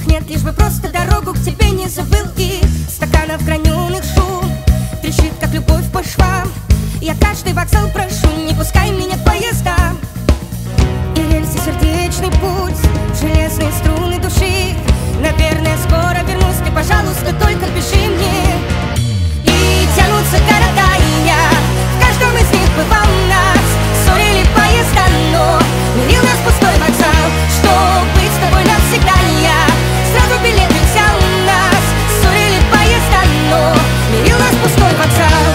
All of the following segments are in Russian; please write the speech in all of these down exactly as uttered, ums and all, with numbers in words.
их нет, лишь бы просто дорогу к тебе не забыл. И стаканов граненых шум трещит, как любовь по швам. Я каждый вокзал прошу, не пускай меня в поезда. И рельсы сердечный путь, железные струны души. Наверное, скоро вернусь, ты, пожалуйста, только пиши мне. И тянутся города, и я в каждом из них бывал нас. Ссорили поезда, но мирил нас пустой вокзал. Чтоб быть с тобой навсегда, я сразу билет взял нас. Ссорили поезда, но мирил нас пустой вокзал.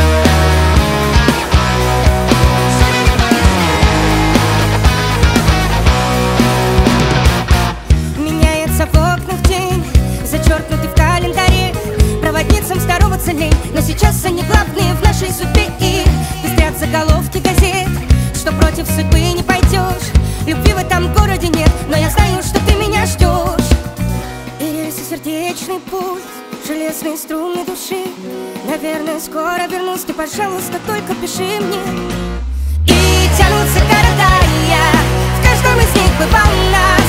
Меняется в окнах день, зачеркнутый в календаре. Проводницам здороваться лень, но сейчас они главные в нашей судьбе. И пестрят заголовки газет, что против судьбы не пойдешь. Любви в этом городе нет, но я знаю, что ты меня ждешь. И рельсы сердечный путь, железные струны души. Наверное, скоро вернусь, ты, пожалуйста, только пиши мне. И тянутся города, и я в каждом из них бывал нас.